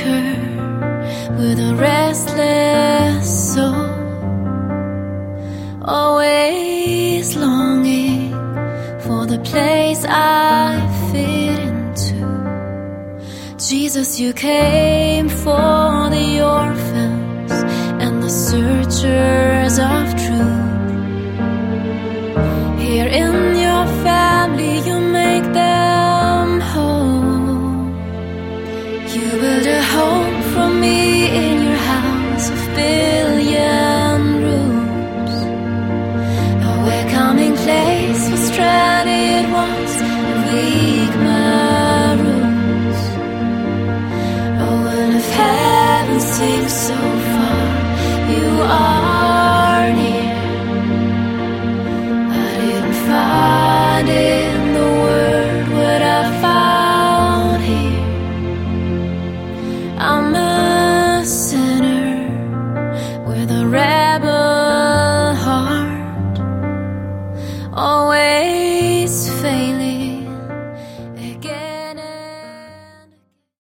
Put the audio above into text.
seeker with a restless soul, always longing for the place I fit into. Jesus, you came for the orphans and the searchers of truth. Here in your family you make them whole. You build a home for me in your house of billion rooms, a welcoming place for stranded ones and weak maroons. A world of heaven sings so